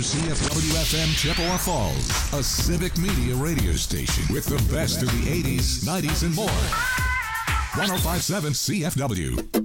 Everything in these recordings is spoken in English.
CFW-FM Chippewa Falls, a civic media radio station with the best of the 80s, 90s, and more. 105.7 CFW.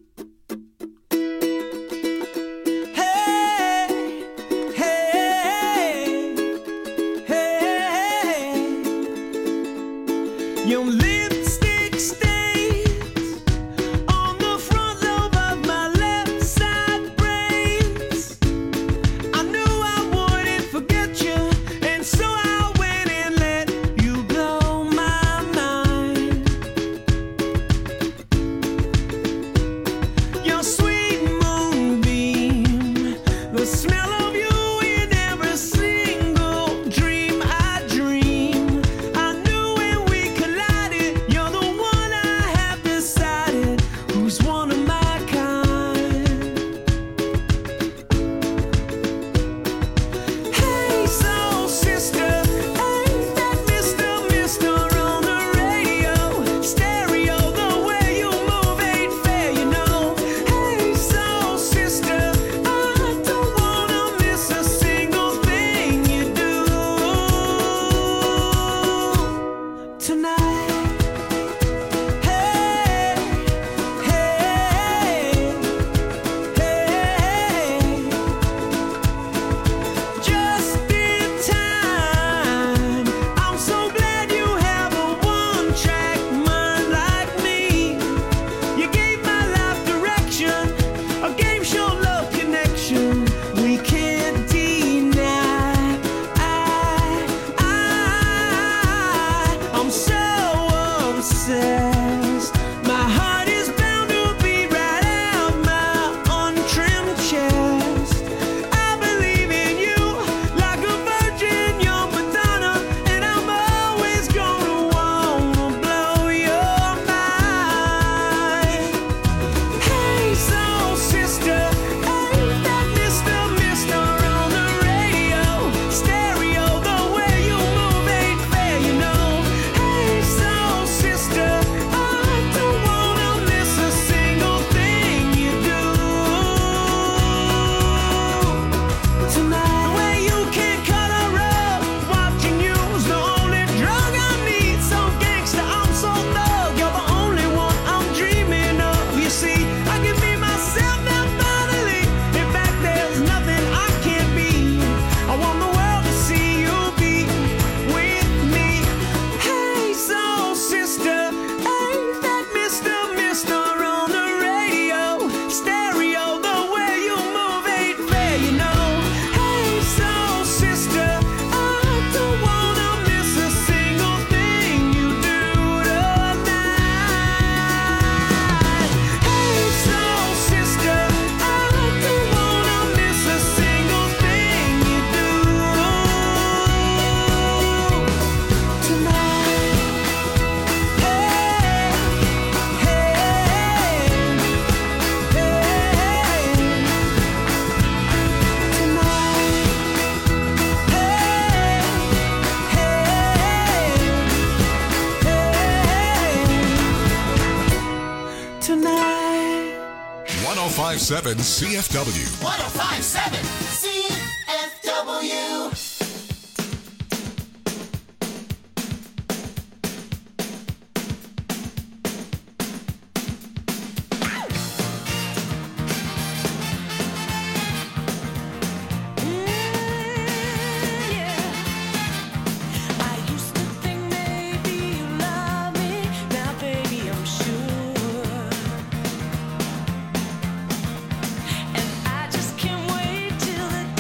Tonight. 105.7 CFW. 105.7 CFW. And I just can't wait till the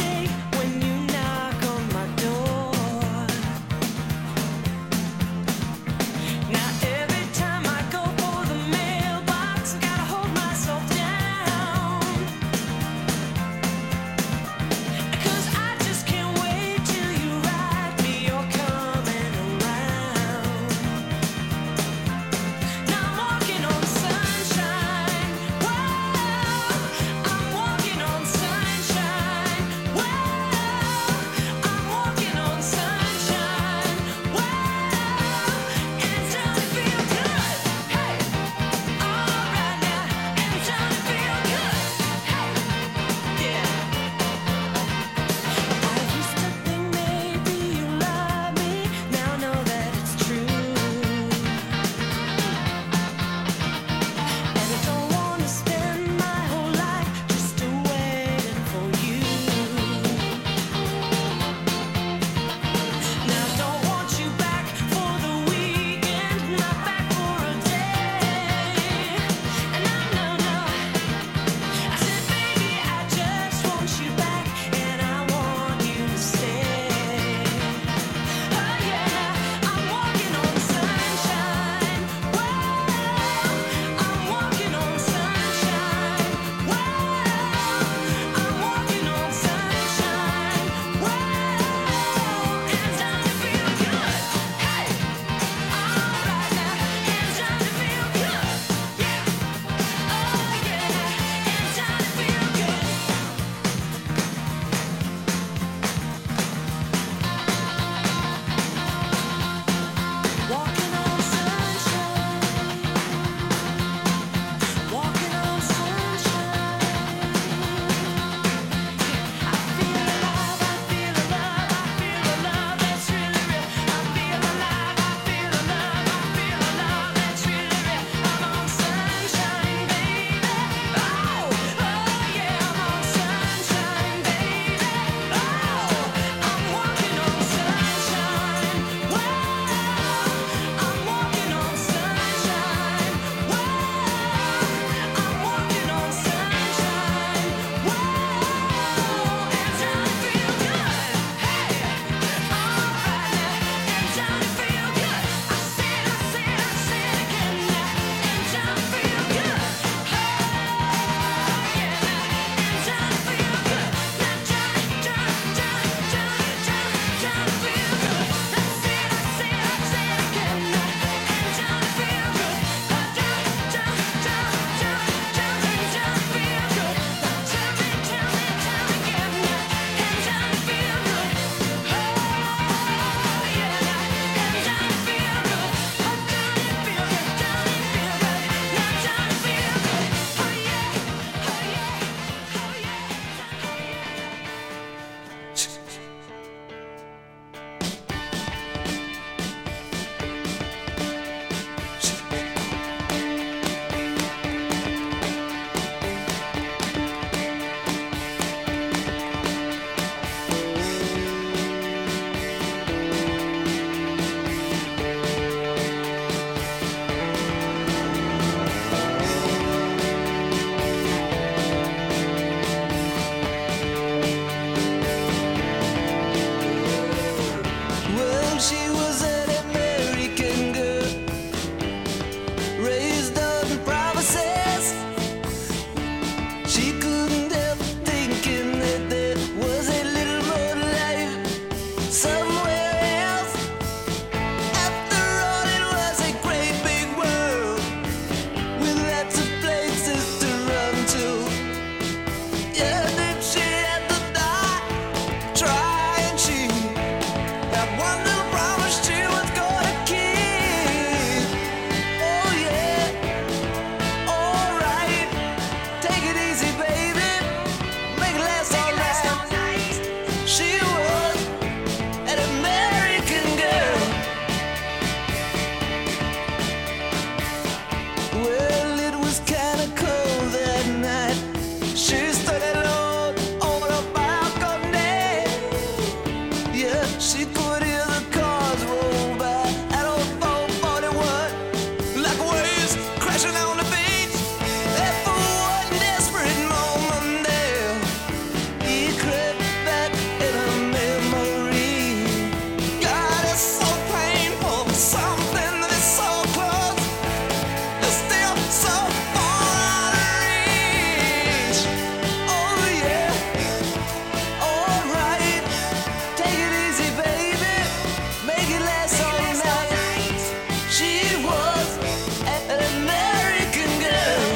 She could hear the cars roll by at old 441, like waves crashing on the beach. And for one desperate moment there, he crept back in her memory. God, it's so painful, something that is so close, is still so far out of reach. Oh yeah, alright, take it easy, baby, make it last all night. She was an American girl.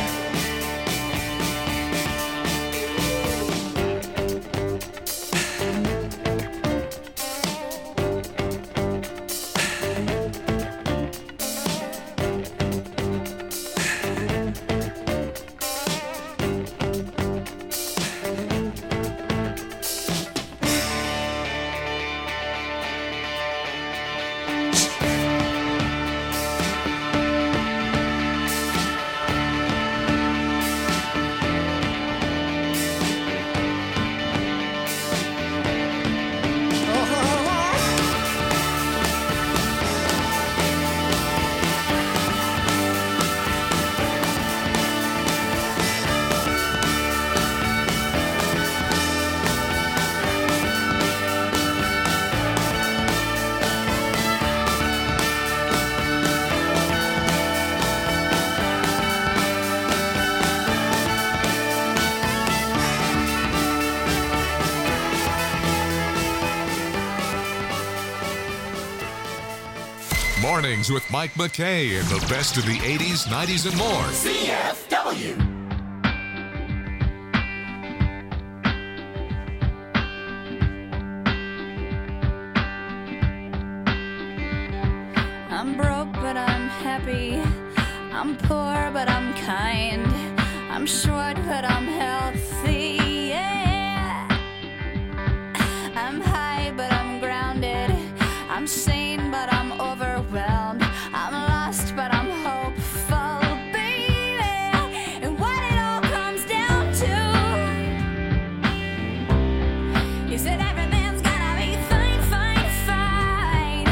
Mornings with Mike McKay and the best of the 80s, 90s, and more. CFW. I'm broke, but I'm happy. I'm poor, but I'm kind. I'm short, but I'm healthy. Yeah. I'm high, but I'm grounded. I'm sane, but I'm overwhelmed. I'm lost, but I'm hopeful, baby. And what it all comes down to is that everything's gonna be fine, fine, fine.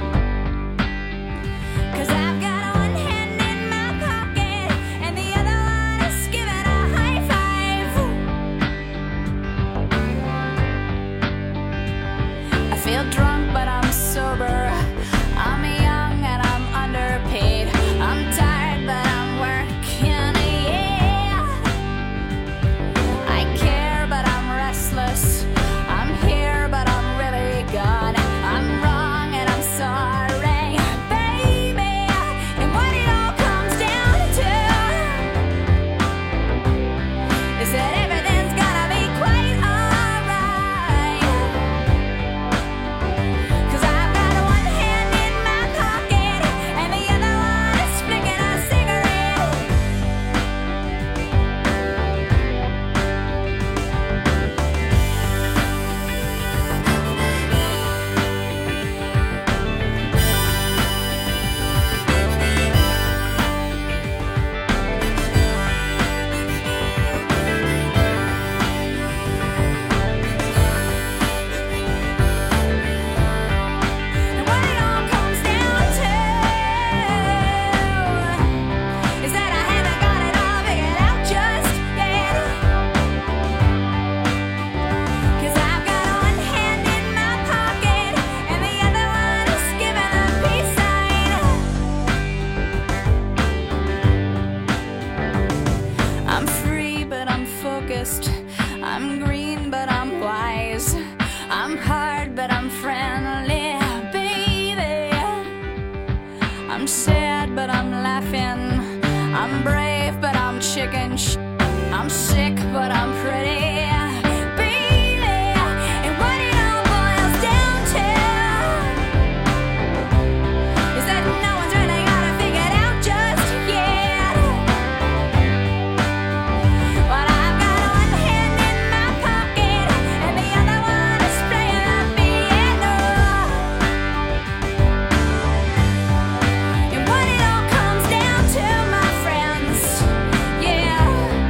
'Cause I've got one hand in my pocket and the other one is giving a high five. I feel drunk, but I'm sober. I'm young and I'm underpaid. I'm tired, but I'm working, yeah. I care, but I'm restless. I'm here, but I'm really gone. I'm wrong and I'm sorry, baby. And what it all comes down to is that everything's gonna be quite alright. 'Cause I've got one hand in my pocket and the other one is flicking a cigarette. And what it all comes down to is that I haven't got it all figured out just yet. 'Cause I've got one hand in my pocket and the other one is giving a peace sign. I'm free, but I'm focused. I'm green, but I'm wise. I'm hard, but I'm friendly, baby. I'm sad, but I'm laughing. I'm brave, but I'm chicken. I'm sick, but I'm pretty, baby. And what it all boils down to is that no one's really got it figured out just yet. But I've got one hand in my pocket and the other one is playing the piano. And what it all comes down to, my friends, yeah,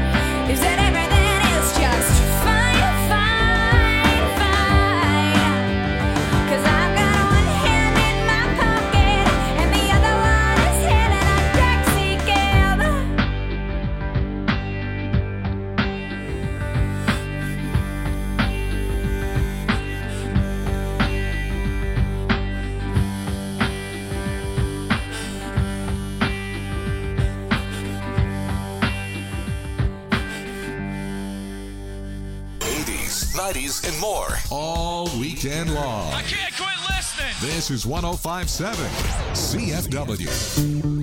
80s, and more. All weekend long. I can't quit listening. This is 105.7 CFW.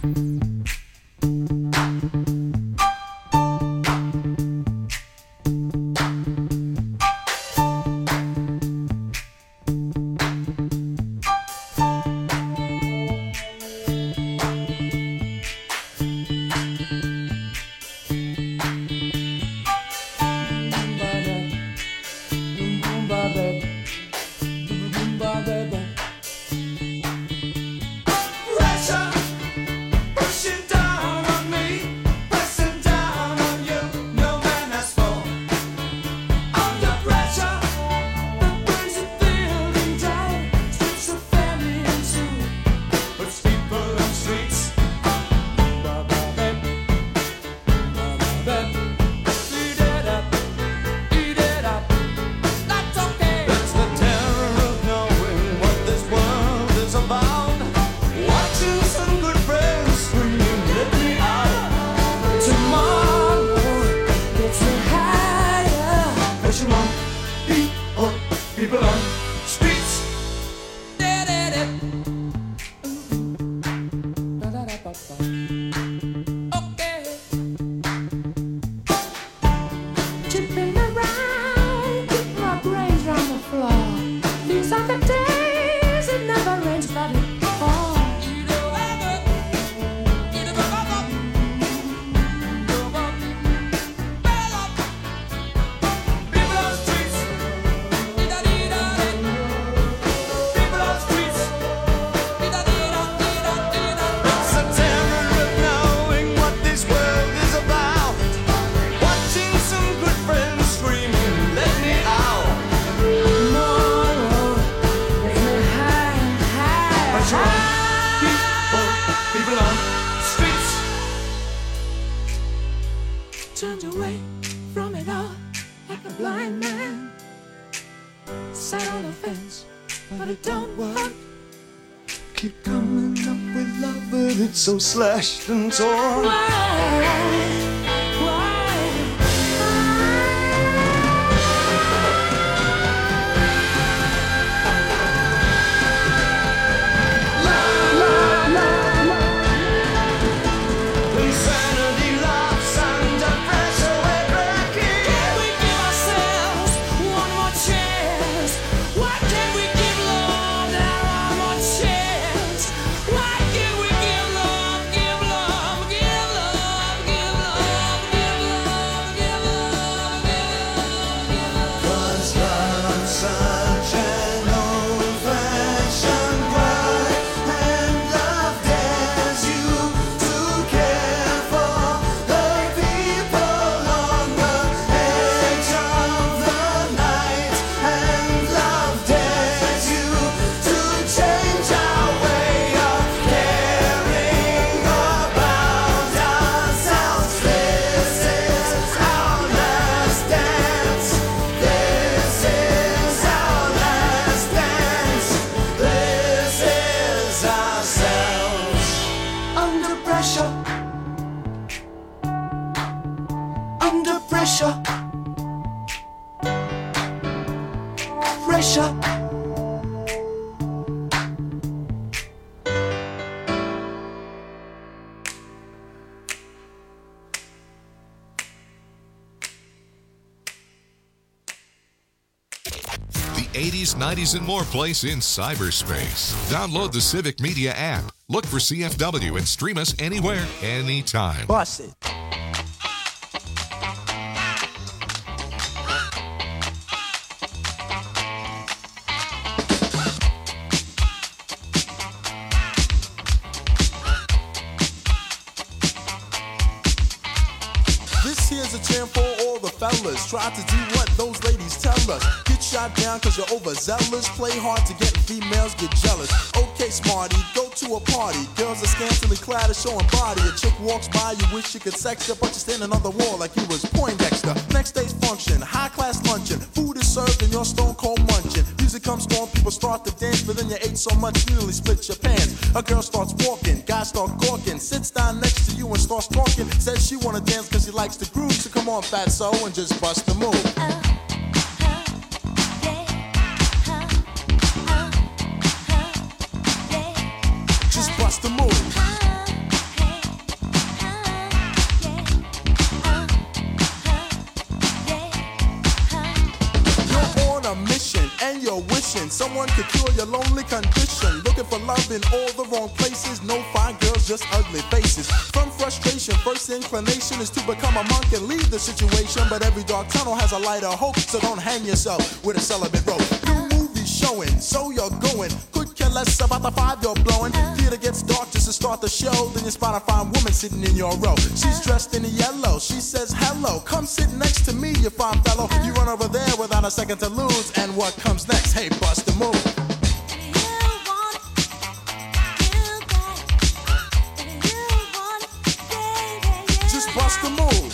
So slashed and torn. The 80s, 90s, and more place in cyberspace. Download the Civic Media app. Look for CFW and stream us anywhere, anytime. Bust it. This here's a jam for all the fellas. Try to do what those ladies tell us. Get shot down cause you're overzealous. Play hard to get females, get jealous. Okay, smarty, go to a party. Girls are scantily clad and showing body. A chick walks by, you wish you could sex her, but you're standing on the wall like you was Poindexter. Next day's function, high class luncheon. Food is served and you're stone cold munching. Music comes on, people start to dance, but then you ate so much you nearly split your pants. A girl starts walking, guys start gawking. Sits down next to you and starts talking. Says she wanna dance cause she likes the groove. So come on, fatso, and just bust the move. wishing someone could cure your lonely condition. Looking for love in all the wrong places. No fine girls, just ugly faces. From frustration, first inclination is to become a monk and leave the situation. But every dark tunnel has a light of hope, so don't hang yourself with a celibate rope. New movie showing, so you're going. Could care less about the 5 you're blowing. Theater gets dark just to start the show. Then you spot a fine woman sitting in your row. She's dressed in yellow. She says hello. Come sit next to me, you fine fellow. You run over there without a second to lose. And what comes next? Hey, bust the move. Just bust the move.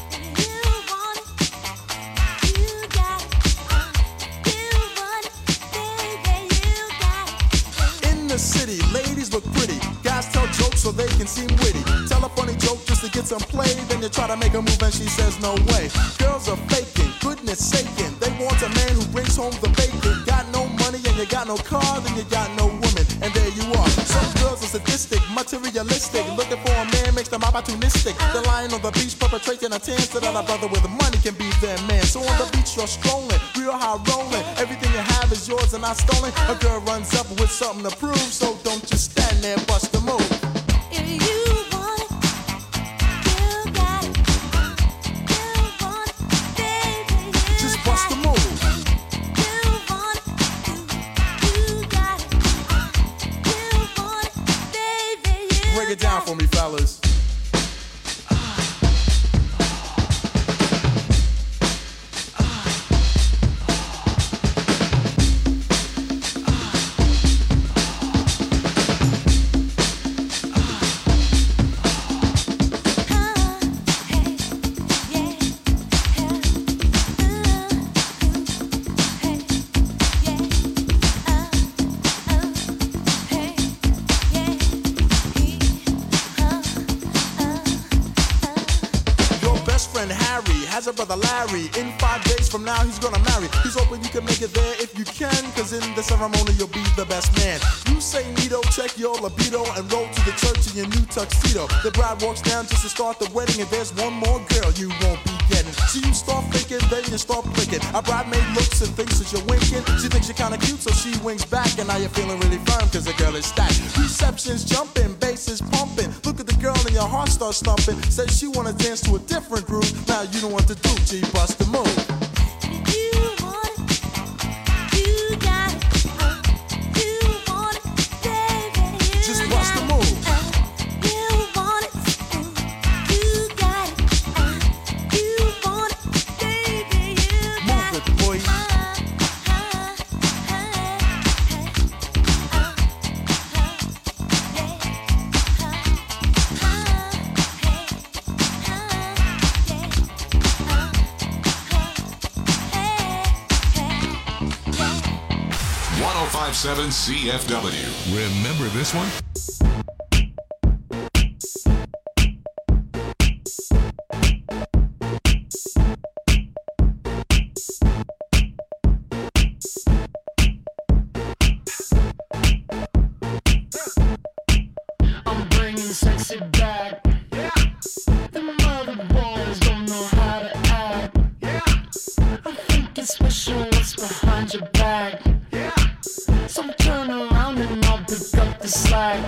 In the city, ladies look pretty. Guys tell jokes so they can seem witty. Tell a funny joke just to get some play. Then you try to make a move and she says no way. Girls are faking, goodness saking. They want a man who brings home the bacon. Got no money and you got no car, then you got no woman. And there you are. Some girls are sadistic, materialistic. Looking for a man makes them opportunistic. They're lying on the beach perpetrating a tan so that a brother with money can be their man. So on the beach you're strolling, real high rolling. Everything you have is yours and not stolen. A girl runs up with something to prove, so don't just stand there, bust the move. If you want it, you got it. You want it, baby, you Just bust the move. You want it, you got it. You want it, baby, you Break it down for me, fellas. Has a brother Larry. In 5 days from now he's gonna marry. He's hoping you can make it there if you can, cause in the ceremony you'll be the best man. You say neato, check your libido, and roll to the church in your new tuxedo. The bride walks down just to start the wedding, and there's one more girl you won't be getting. So you start thinking, then you start blinking. A bridemaid looks and thinks that you're winking. She thinks you're kinda cute, so she winks back, and now you're feeling really firm cause the girl is stacked. Reception's jumping, bass is pumping. Look at the girl and your heart starts thumping. Says she wanna dance to a different groove. Now you don't want to do, G, bust the move. You want it, you got it. You want it, baby, you Just bust the move. You want it, you got it. You want it, baby, you got Move it, boy. Oh 1057 CFW. Remember this one? I'm bringing sexy back. The mother boys don't know how to act. I think it's special what's behind your back. So turn around and I'll pick up the slack.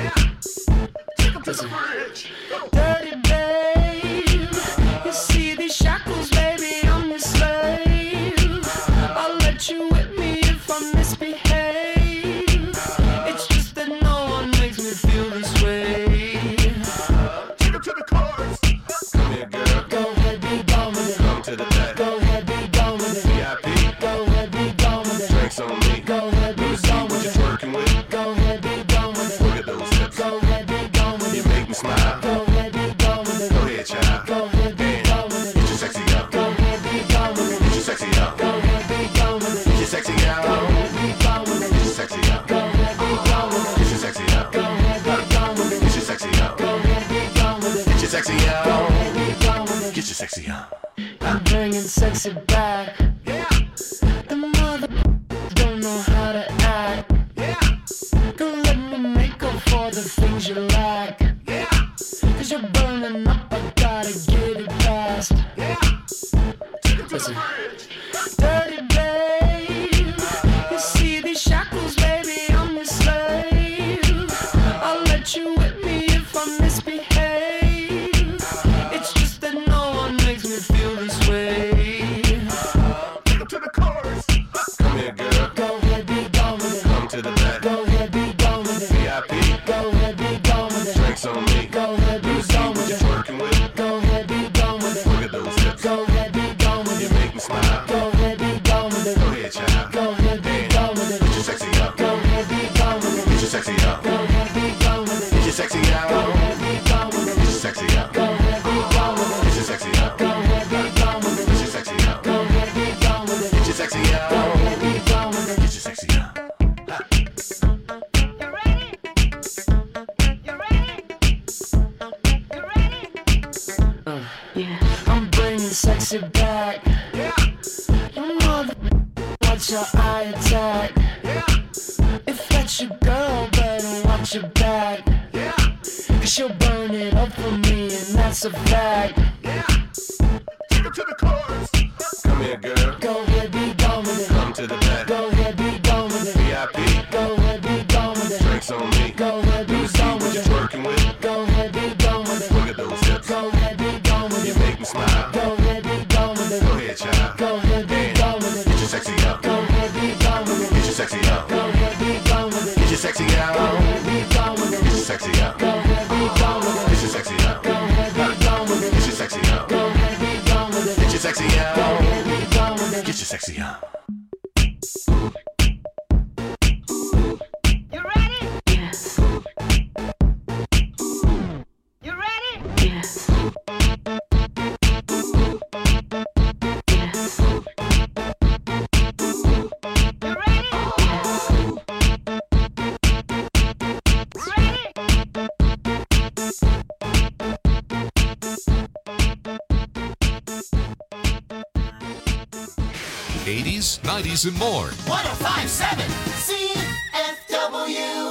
Dirty babe, you see these shackles, baby, I'm your slave. I'll let you whip me if I misbehave. It's just that no one makes me feel this way. Take him to the chorus. Come here, girl. Go ahead, be gone with it. Come to the back. Go ahead, be gone with it. VIP. Go ahead, be gone with it. Drinks on me. Go ahead, be Let me see gone what with you're it. twerking with. Go ahead, be gone with Look it. at those hips. Go ahead, be gone with You it. make me smile. Go ahead, be gone with it. Go ahead, child. Go ahead, be And gone with it. get your sexy out. Go ahead, be gone with it. Get your sexy out. Go ahead, be gone with it. Get your sexy out. Go ahead, be gone with it. Get your sexy out. Go ahead, be gone with it. Get your sexy out. Go ahead, be gone with it. Get your sexy out. Go ahead, be gone with it. Get your sexy Go out. ahead, be gone with it. Get your sexy out. I'm bringing sexy back. The mother don't know how to act. Don't let me make up for the things you lack. Cause you're burning up, I gotta get it fast. Listen. Dirty babe, you sexy out. Go ahead, be gone with it. Get your sexy out. Go ahead, be gone with it. Get your sexy out. Go ahead, be gone with it. Get your sexy out. Go ahead, be gone with it. Get your sexy out. Go ahead, be gone with it. Get your sexy out. I'm bringing sexy back. You mother, watch your eye attack. If that's your girl, better watch your back. Cause she'll burn it up for me, and that's a fact. Take her to the chorus. Come here, girl. Go ahead, be gone with it. Come to the back. Go ahead, be gone with it. VIP. Go ahead, be gone with it. Drinks on me. Go ahead, be gone with it. Working with. Go ahead, be gone with it. Look at those hips. Go ahead, be gone with it. You make me smile. Go ahead, be gone with it. Go ahead, child. Go ahead, be gone with it. Get your sexy out. Go ahead, be gone with it. Get your sexy out. Go ahead, be gone with it. Get your sexy out. Go ahead, be gone with it. Get your sexy out. Go ahead, be gone with it. Get your sexy out. Go ahead, be gone with it. Get your sexy out. Go ahead, be gone with it. Get your sexy out. Go ahead, be gone with it. Get your sexy out. You ready? Yes. You ready? Yes. Yes. You ready? Ready? 80s, 90s, and more. 1057 CFW.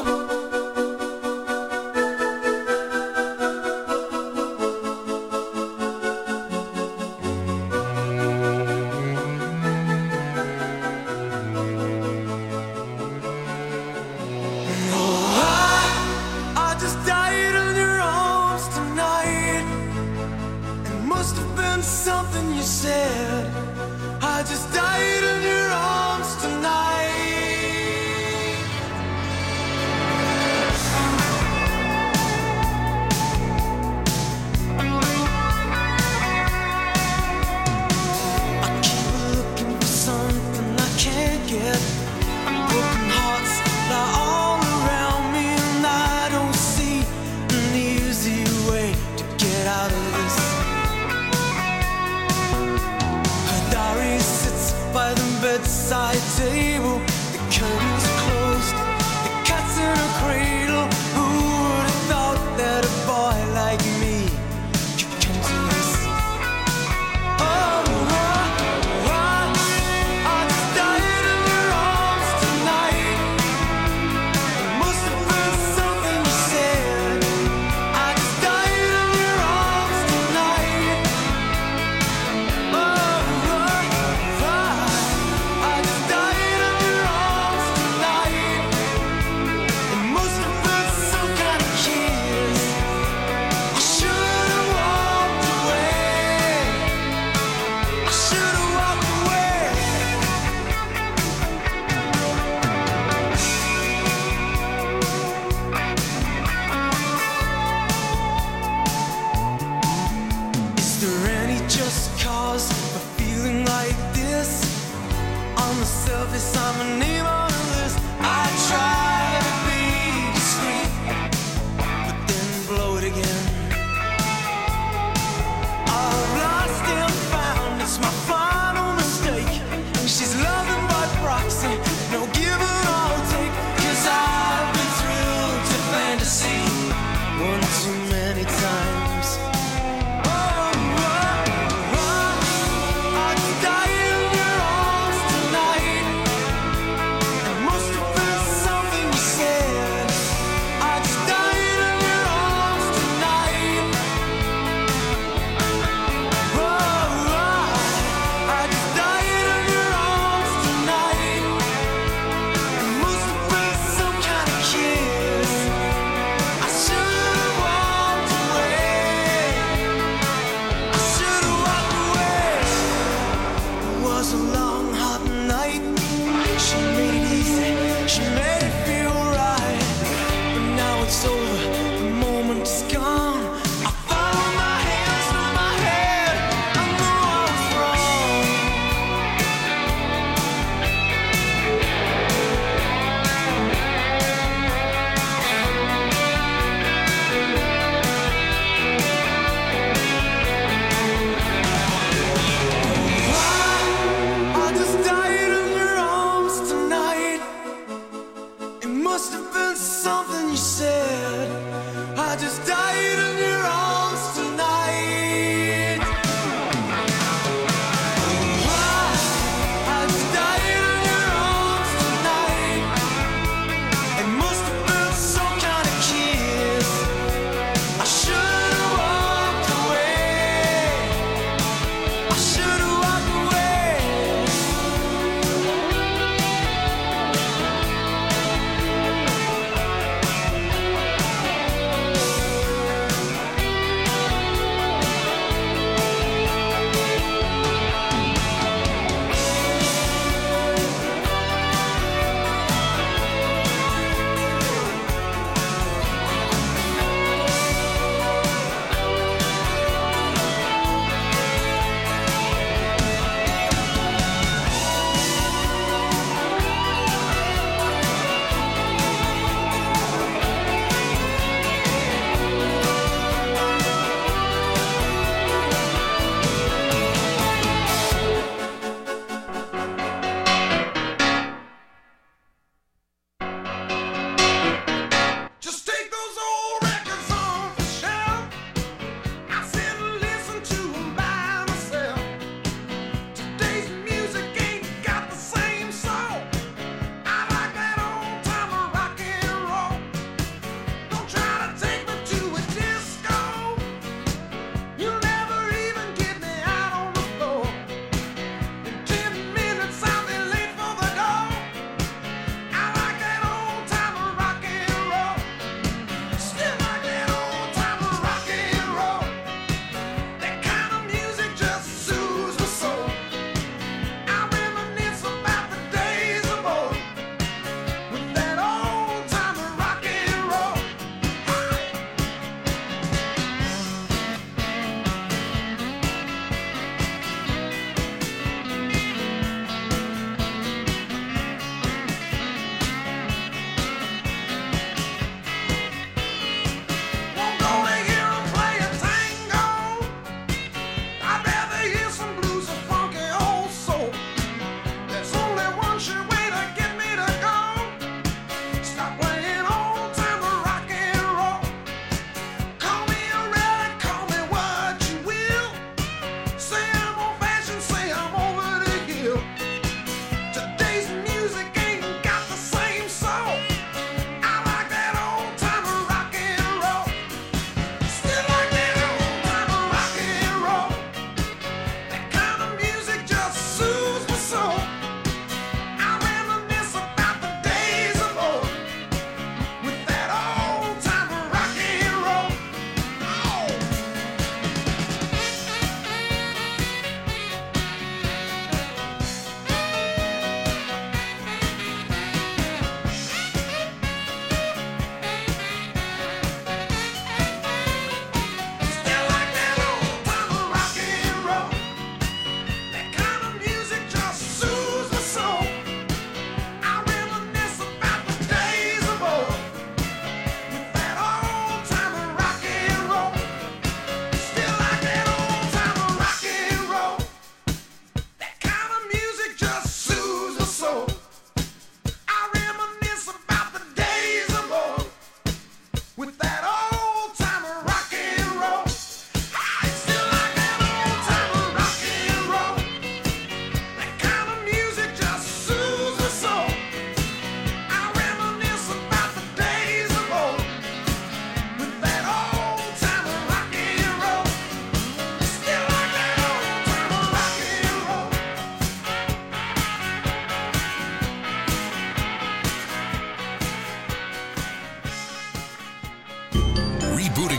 I just died in your arms tonight. It must have been something you said. I just died in your arms tonight.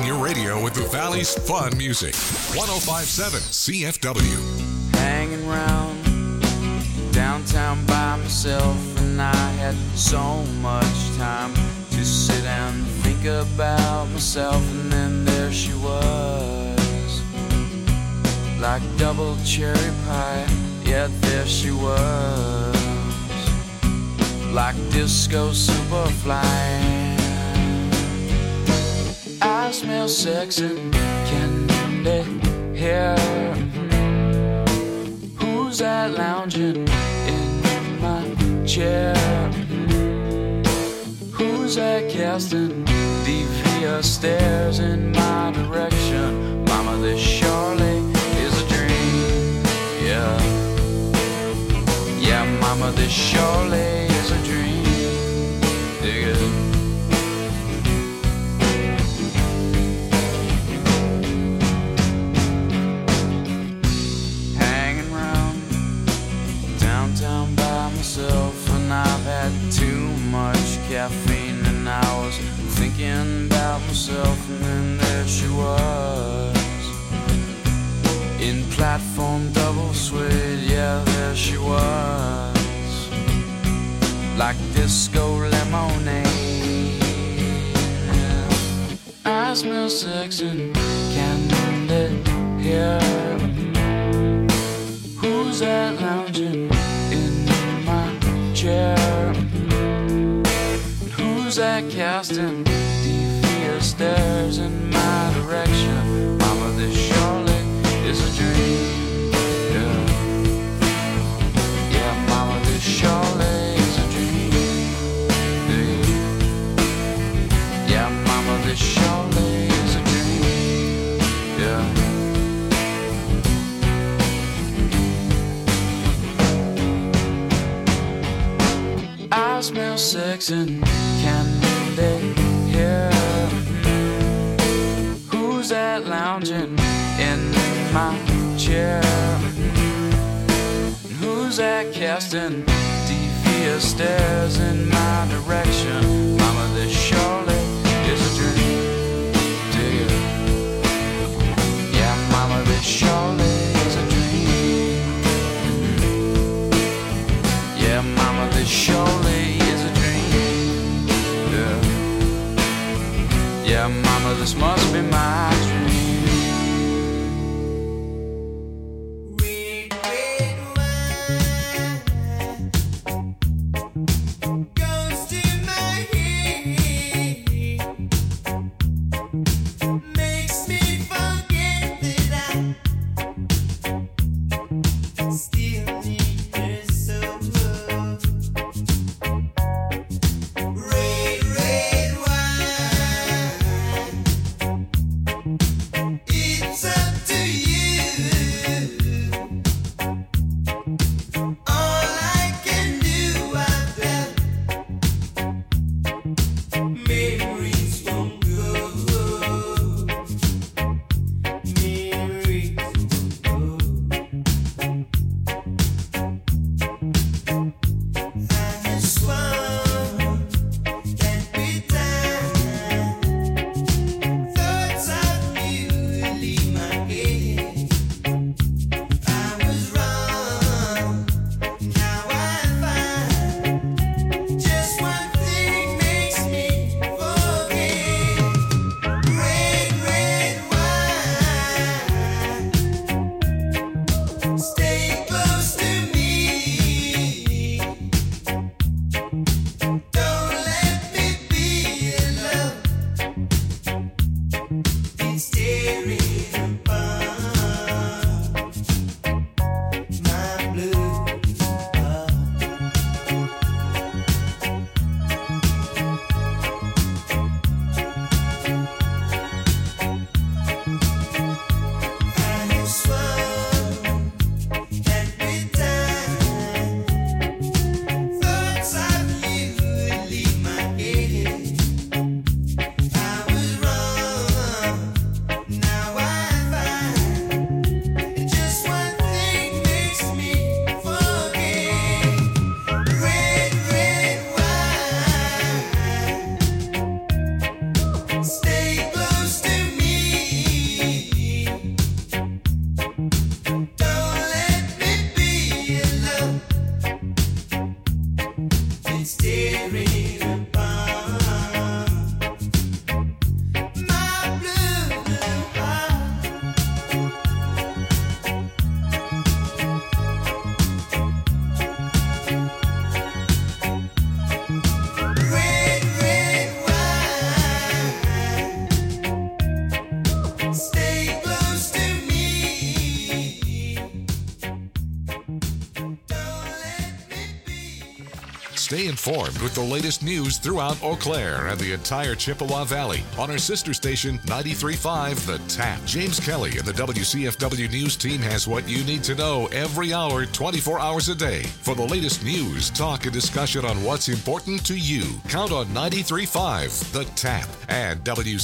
your radio with the Valley's fun music. 105.7 CFW. Hanging round downtown by myself, and I had so much time to sit and think about myself, and then there she was, like double cherry pie. Yeah, there she was, like disco superfly. I smell sex and candy here. Who's that lounging in my chair? Who's that casting devious stares in my direction? Mama, this surely is a dream. Yeah. Yeah, mama, this surely is a dream. Dig it. Hanging around downtown by myself, and I've had too much caffeine, and I was thinking about myself, and then there she was, in platform double suede. Yeah, there she was, like disco lemonade. I smell sex and candy here. Who's that lounging in my chair? Who's that casting devious stares in my direction? Mama, this surely is a dream. Yeah. Yeah, mama, this surely is a dream. Yeah, yeah, mama, this surely is a dream. Yeah. I smell sex and candy here. Who's that lounging in my chair? Who's that casting devious stares in my direction? Mama, this surely is a dream. Dig it. Yeah, mama, this surely is a dream. Yeah, mama, this surely is a dream. Yeah. Yeah, mama, this must be my dream. Goes to my Stay informed with the latest news throughout Eau Claire and the entire Chippewa Valley on our sister station 93.5 The Tap. James Kelly and the WCFW News team has what you need to know every hour, 24 hours a day. For the latest news, talk, and discussion on what's important to you, count on 93.5 The Tap and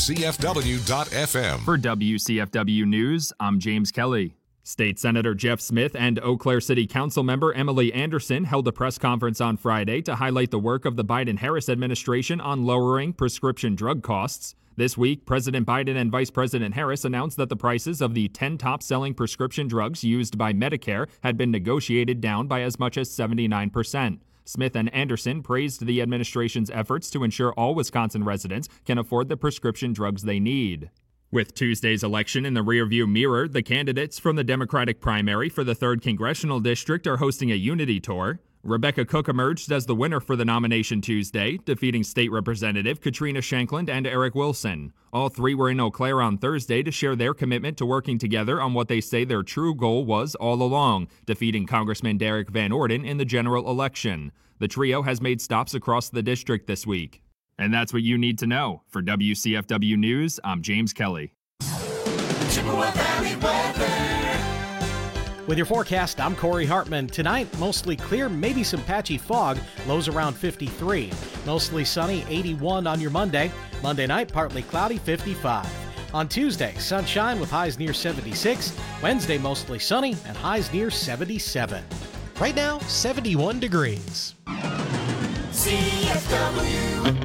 WCFW.FM. For WCFW News, I'm James Kelly. State Senator Jeff Smith and Eau Claire City Council member Emily Anderson held a press conference on Friday to highlight the work of the Biden-Harris administration on lowering prescription drug costs. This week, President Biden and Vice President Harris announced that the prices of the 10 top-selling prescription drugs used by Medicare had been negotiated down by as much as 79%. Smith and Anderson praised the administration's efforts to ensure all Wisconsin residents can afford the prescription drugs they need. With Tuesday's election in the rearview mirror, the candidates from the Democratic primary for the 3rd Congressional District are hosting a unity tour. Rebecca Cook emerged as the winner for the nomination Tuesday, defeating State Representative Katrina Shankland and Eric Wilson. All three were in Eau Claire on Thursday to share their commitment to working together on what they say their true goal was all along, defeating Congressman Derek Van Orden in the general election. The trio has made stops across the district this week. And that's what you need to know. For WCFW News, I'm James Kelly. Chippewa Valley weather. With your forecast, I'm Corey Hartman. Tonight, mostly clear, maybe some patchy fog, lows around 53. Mostly sunny, 81 on your Monday. Monday night, partly cloudy, 55. On Tuesday, sunshine with highs near 76. Wednesday, mostly sunny and highs near 77. Right now, 71 degrees. CFW.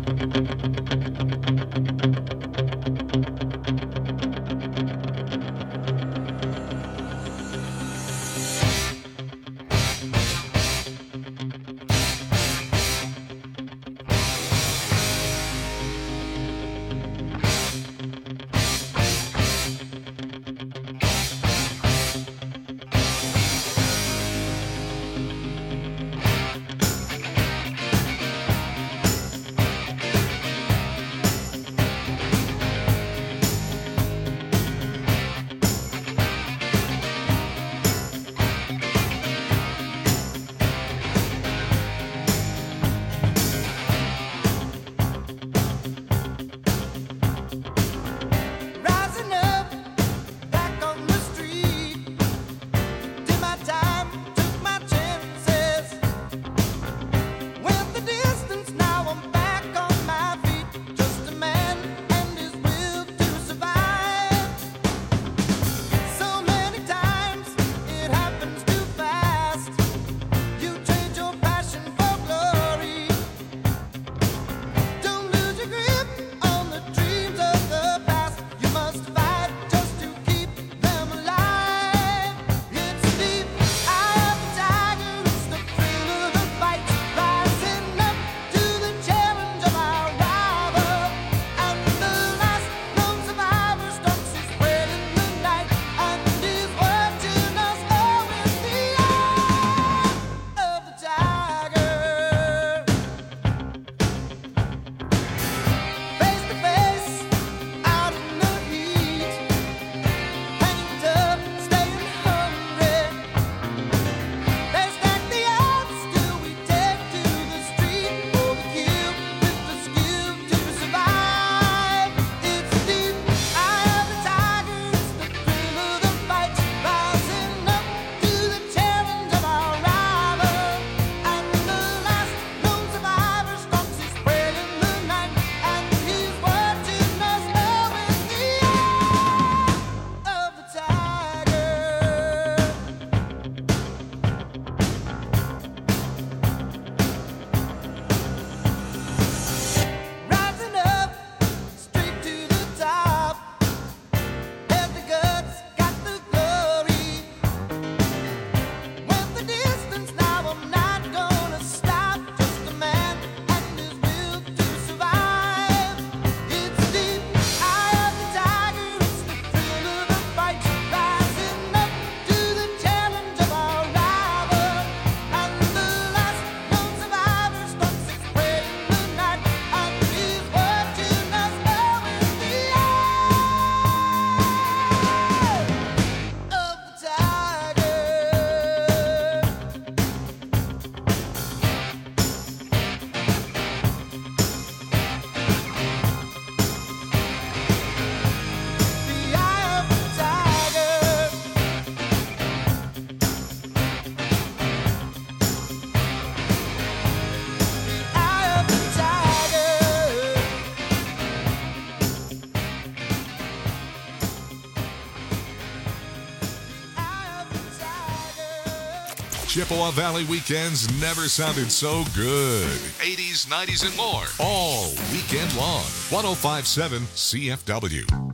Chippewa Valley weekends never sounded so good. 80s, 90s, and more. All weekend long. 105.7 CFW.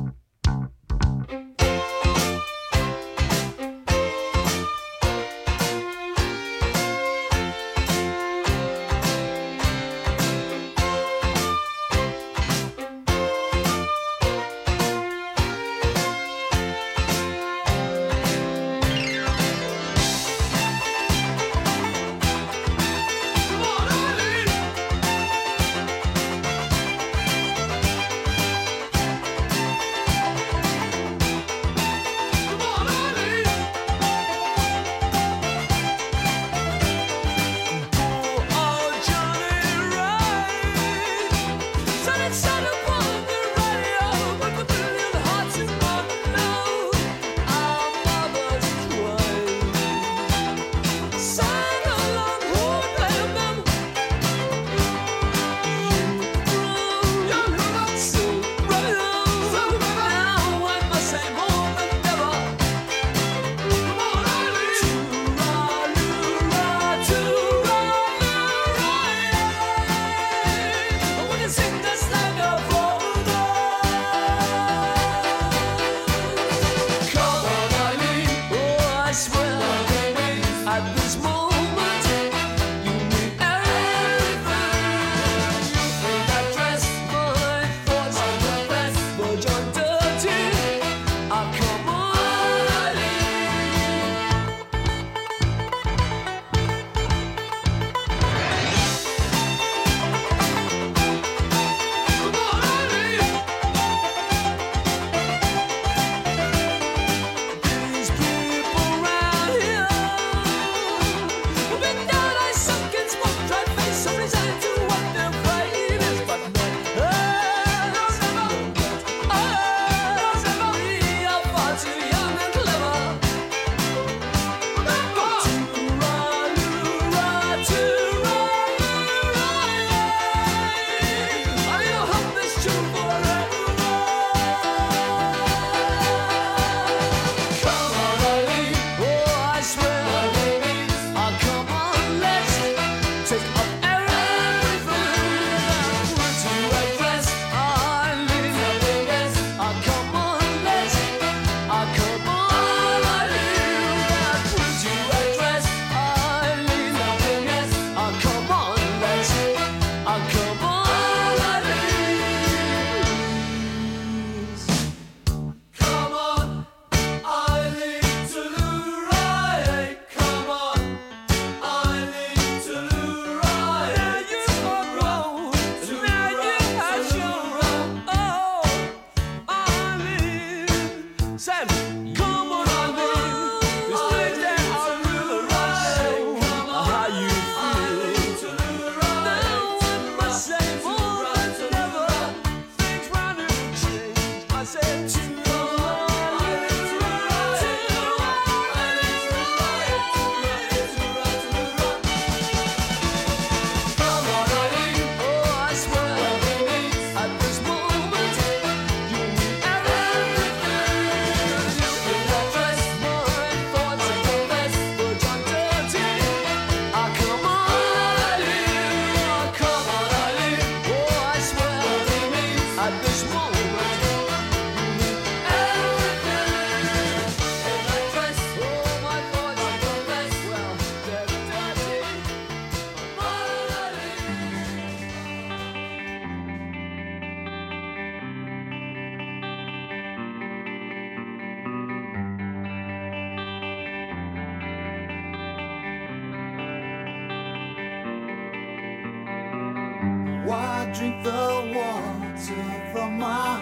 Why drink the water from my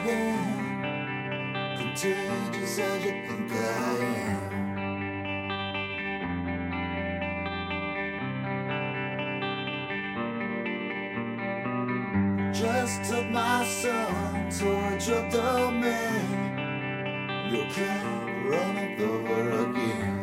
hand? Contagious as you think I am. Just took my son towards your domain. You can't run it over again.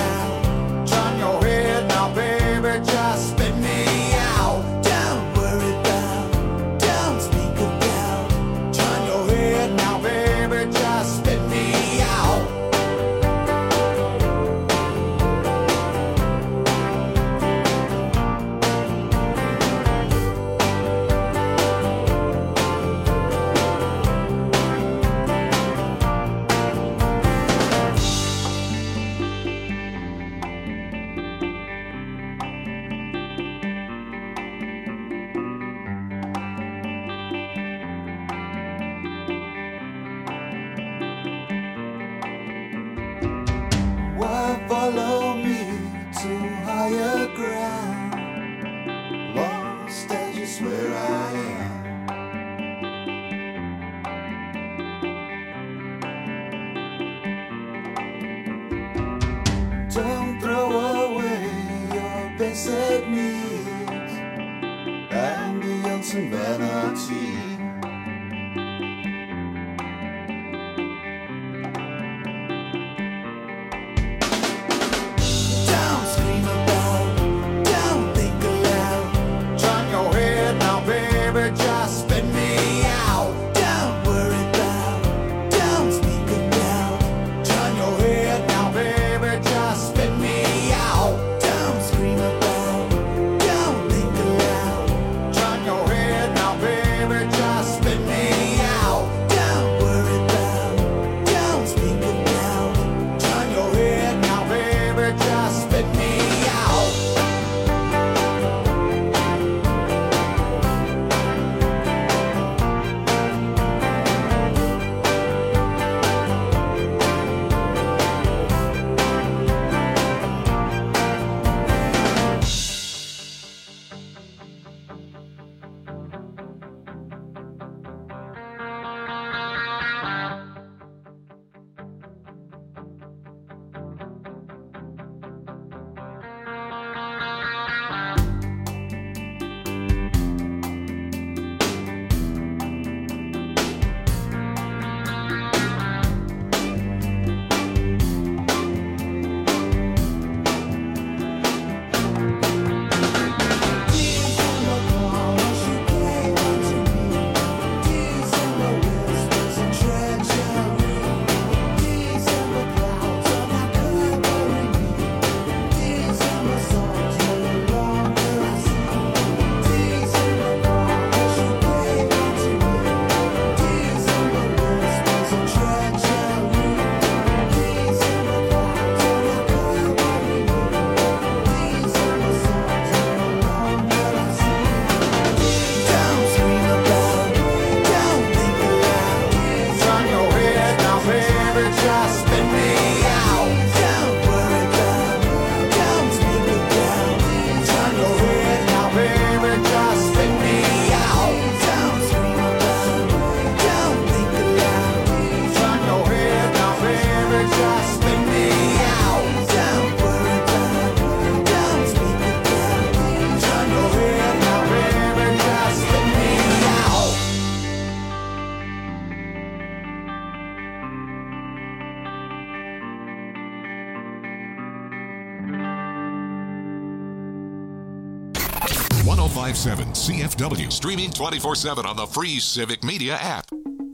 Just spit me out. Don't worry secret needs, ambience and vanity. Don't scream about, don't think aloud. Turn your head now, baby, just spin me out. Don't worry about, don't speak about. Turn your head now, baby, just spin me out. Don't scream about, don't think aloud. Turn your head now, baby, just spin me out. Don't worry about, don't speak about. Turn your head now, baby, just spin me out. Don't scream about, don't think aloud. Turn your head now, baby, just spin me out. Don't worry about, don't speak about. Turn your head now, baby, just spin me out. Don't scream about, don't think aloud. Turn your head now, baby, just spin me out. Don't worry about, don't speak about. Turn your head now, baby, just spin me out. .1057 CFW, streaming 24/7 on the free Civic Media app.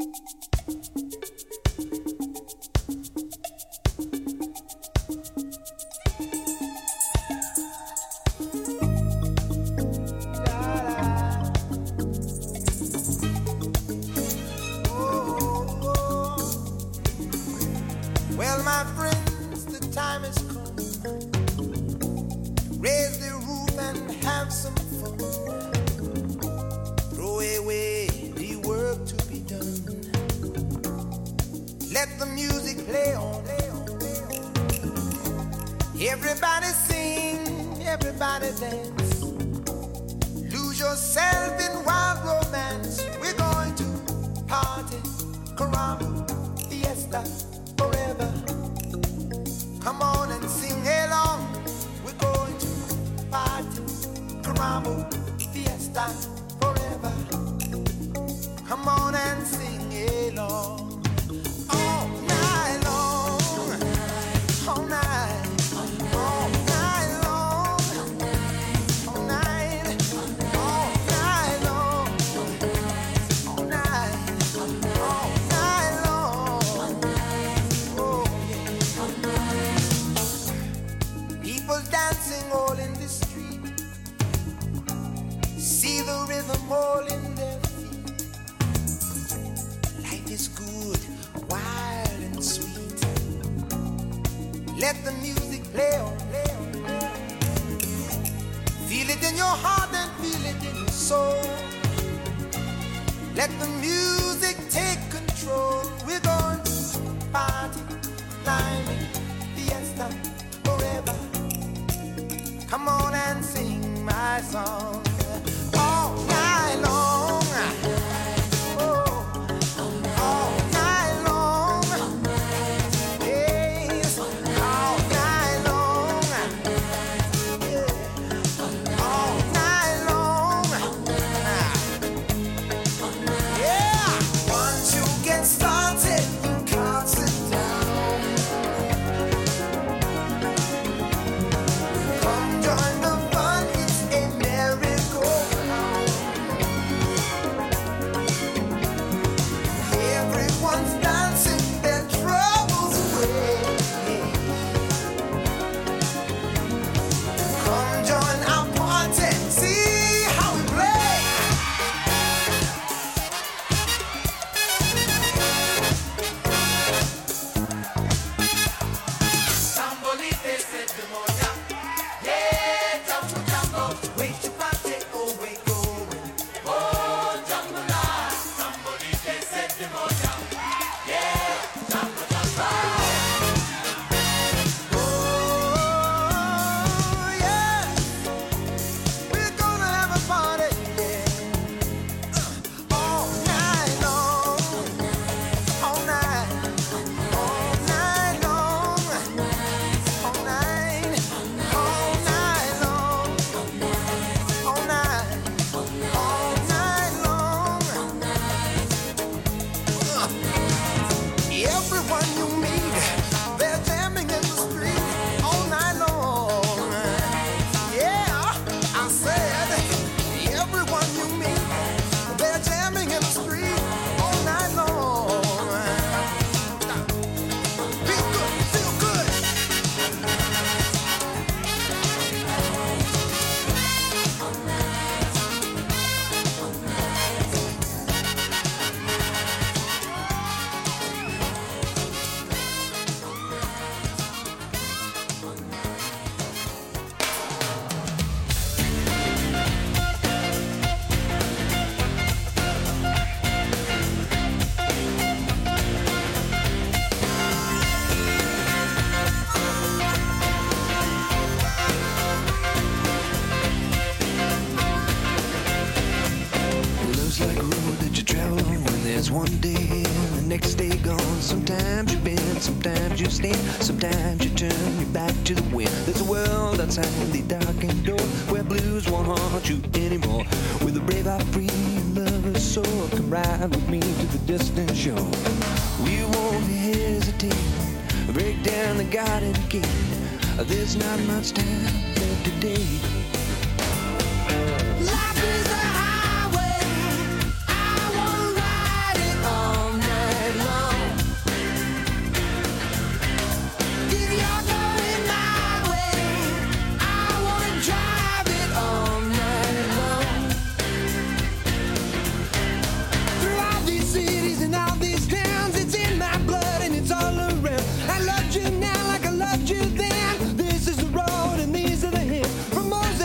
Well, my friends, the time has come. Raise the roof and have some fun. Throw away the work to be done. Let the music play on. Everybody sing, everybody dance. Lose yourself in wild romance. We're going to party, caramba, fiesta, forever. Come on and sing along. We're going to party, caramba, fiesta, forever. Come on and sing along. All night long, all night, all night long, all night, all night long, all night, all night long. Oh yeah. People dancing all in the street. See the rhythm all in their feet. Life is good, wild and sweet. Let the music play on. Feel it in your heart and feel it in your soul. Let the music take control. We're going to party, climbing, fiesta, forever. Come on and sing my song all night long. Oh, all night long. Yes, all night long. Yeah. Everyone's dancing their troubles away. Come join our party, see how we play. Sambolite se de moja, yeah, jambo jambo, wait to party, oh wait going, oh jambo la. Sambolite se de moja, yeah, jambo jambo. Oh yeah, we're gonna have a party, yeah, all night long, all night. All night long, all night, all night long, all night, all night long. Everyone you meet, they're jamming in the street all night long. Yeah, I said, everyone you meet, they're jamming in the street all night long. Feel good, feel good. Love's like a road that you travel on when there's one day here and the next day gone. Sometimes you bend, sometimes you stand, sometimes you turn your back to the wind. There's a world outside the darkened door where blues won't haunt you anymore. With a brave heart free and lover's soul, come ride with me to the distant shore. We won't hesitate, break down the garden gate. There's not much time left today.